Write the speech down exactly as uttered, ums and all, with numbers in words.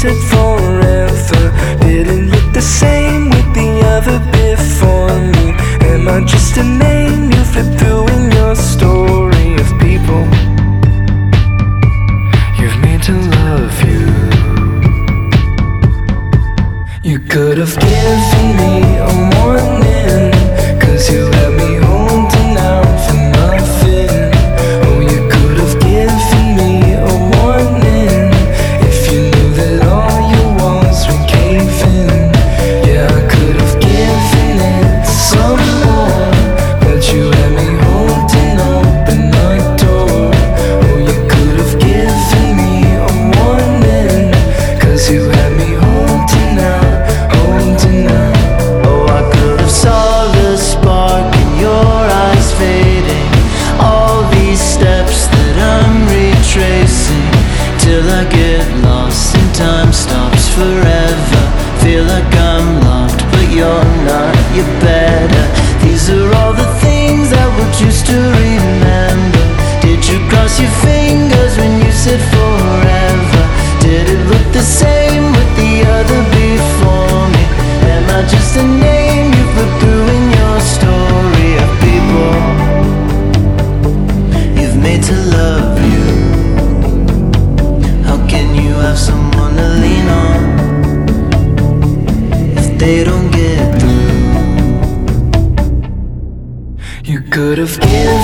said forever didn't look the same with the other before me. Am I just a name you flip through in your story of people you've made to love you? You could have given me a warning, 'cause you had me holding out for nothing. Oh, you could have given me a warning if you knew that all you was were caving. Yeah, I could have given it some more, but you had me holding open the door. Oh, you could have given me a warning, 'cause you had me holding out, holding out. Oh, I could have saw the spark in your eyes fading. All these steps that I'm retracing, till I get lost and time stops forever. Feel like I'm locked, but you're not, you're better. These are all the things I would choose to remember. Did you cross your fingers when you said forever? Did it look the same with the other before me? Am I just a name you put through in your story of people you've made to love you? How can you have someone to lean on if they don't get through? You could have given